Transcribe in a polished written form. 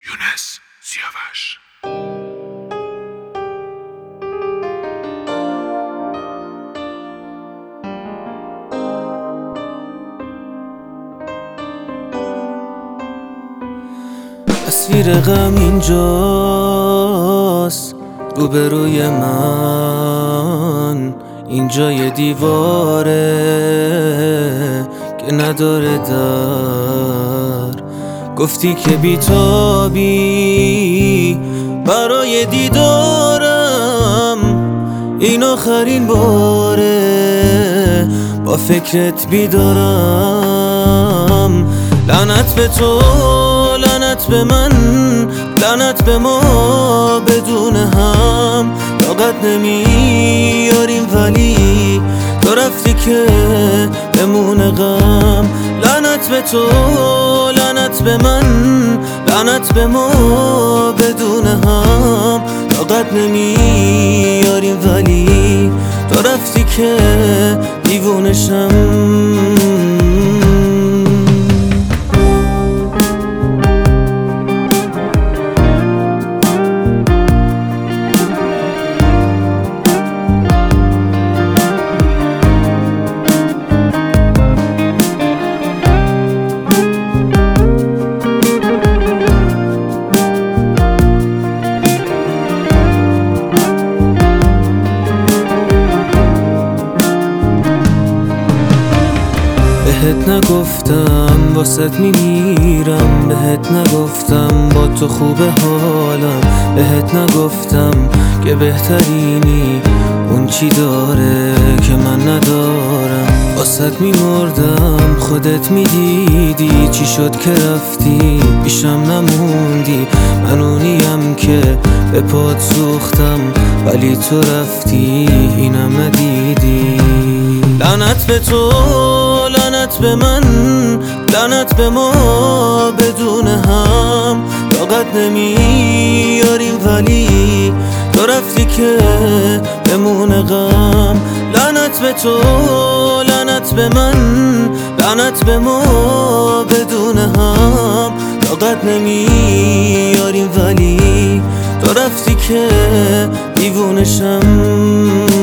یونس سیاوش. تصویر غم اینجاست روبروی من، اینجا یه دیواره که نداره در. گفتی که بیتابی برای دیدارم، این آخرین باره با فکرت بیدارم. لعنت به تو، لعنت به من، لعنت به ما بدون هم. طاقت نمیاریم ولی تو رفتی که بمونه غم. لعنت به تو، لعنت به من، لعنت به ما بدون هم. طاقت نمیاریم ولی تو رفتی که دیوونشم. بهت نگفتم واسط میمیرم، بهت نگفتم با تو خوبه حالم، بهت نگفتم که بهترینی اون چی داره که من ندارم. واسط میمردم خودت میدیدی، چی شد که رفتی پیشم نموندی. من اونیم که به پات سوختم ولی تو رفتی اینم ندیدی. لعنت به تو، لعنت به من، لعنت به ما بدون هم. طاقت نمیاریم ولی تو رفتی که بمونه غم. لعنت به تو، لعنت به من، لعنت به ما بدون هم. طاقت نمیاریم ولی تو رفتی که دیوونشم.